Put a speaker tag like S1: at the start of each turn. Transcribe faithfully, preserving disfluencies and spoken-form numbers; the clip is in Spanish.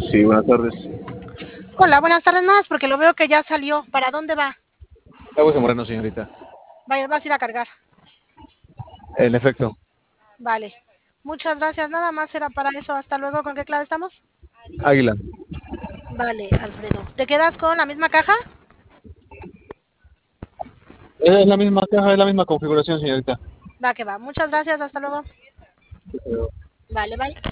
S1: Sí, buenas tardes.
S2: Hola, buenas tardes, más porque lo veo que ya salió. ¿Para dónde va?
S1: Aguas de Moreno, señorita.
S2: Vaya, vas a ir a cargar.
S1: En efecto.
S2: Vale. Muchas gracias, nada más era para eso. Hasta luego. ¿Con qué clave estamos?
S1: Águila.
S2: Vale, Alfredo. ¿Te quedas con la misma caja?
S1: Es la misma caja, es la misma configuración, señorita.
S2: Va que va. Muchas gracias, hasta luego. Vale, bye.